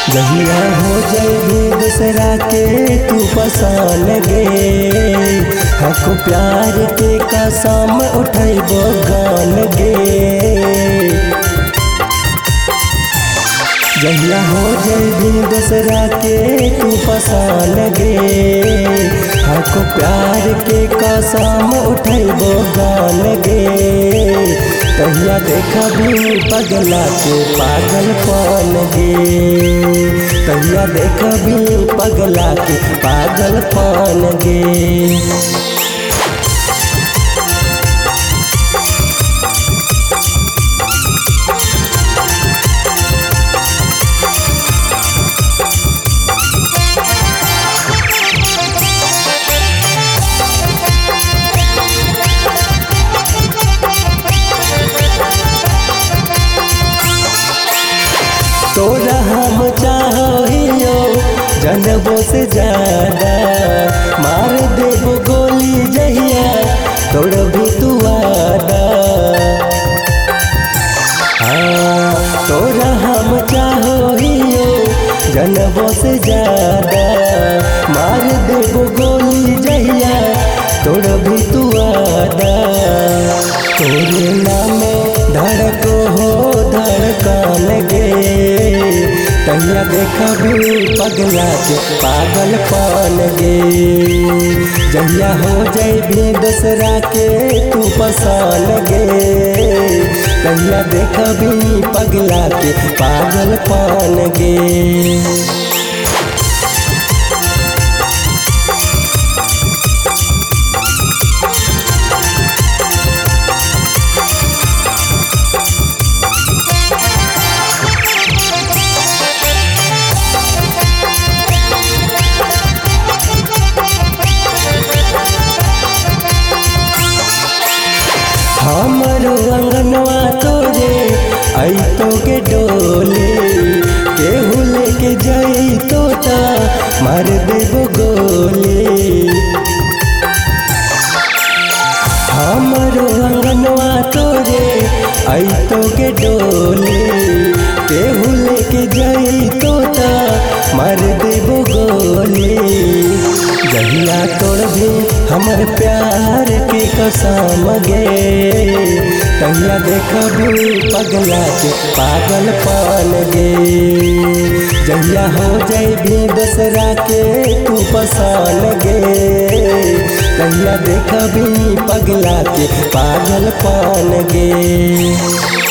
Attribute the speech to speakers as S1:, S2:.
S1: जहिया हो जाए दूसरा के तू पसान गे, हक प्यार के कसम उठैबो गान गे। जहिया हो जाए दूसरा के तू पसान गे, हक प्यार के कसम उठैबो गान गे। तहिया देखबी पगला के पागलपन गे, तहिया देखबी पगला के पागलपन गे। तोरा हम चाहियो जनबो से ज्यादा, मार देबो गोली जहिया तोड़ भी तू वादा। हाँ तोरा हम चाहियो जनबो से ज्यादा, मार देबो गोली जहिया तोड़ भी तू वादा। तोरे नामे धड़को हो धड़कन गे, तहिया देखबी पगला के पागलपन गे। जहिया हो जाए दूसरा के तू पसान गे, तहिया देखबी पगला के पागलपन गे। हमरो अंगनवा तोरे अइतो के डोले, केहू लेके जइतो ता मार देबो गोली। हमरो अंगनवा तोरे अइतो के डोले, केहू लेके जइतो ता मार देबो गोली। जहिया तोड़बी हमर प्यार के कसम गे, तहिया देखबी पगला के पागलपन गे। जहिया हो जाए दूसरा के तू पसान गे, तहिया देखबी पगला के पागलपन गे।